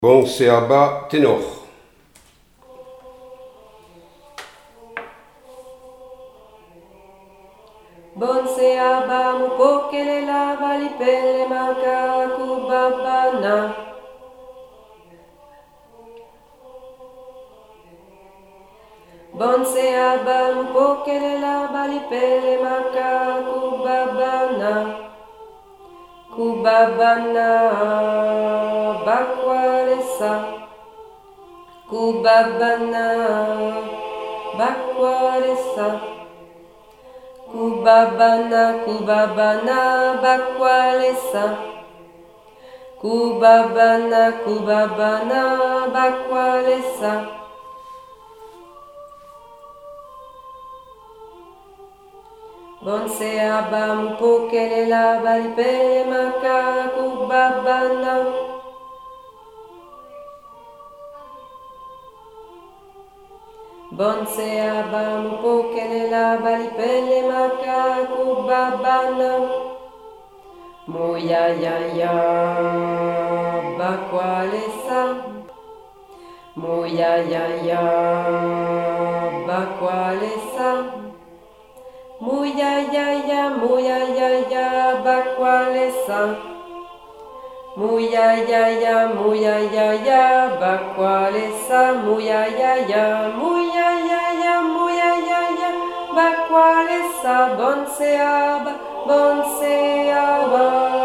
Bon, c'est à bas ténor. Bonse aba mu pokele la valipele makaku babana. Bonse aba mu pokele la valipele makaku babana. Kubabana bakwalesa. Kubabana bakwalesa. Kubabana, kubabana, bakwalesa. Kubabana, kubabana, bakwalesa. Bonse aba mupokele la valipele maka kubabana. Bonse aba mupokele la valipele makaku babana. Moya ya ya bakwalesa. Moya ya ya bakwalesa. Moya ya ya bakwalesa. Moya ya bakwalesa. Moya ya bakwalesa. Bonse aba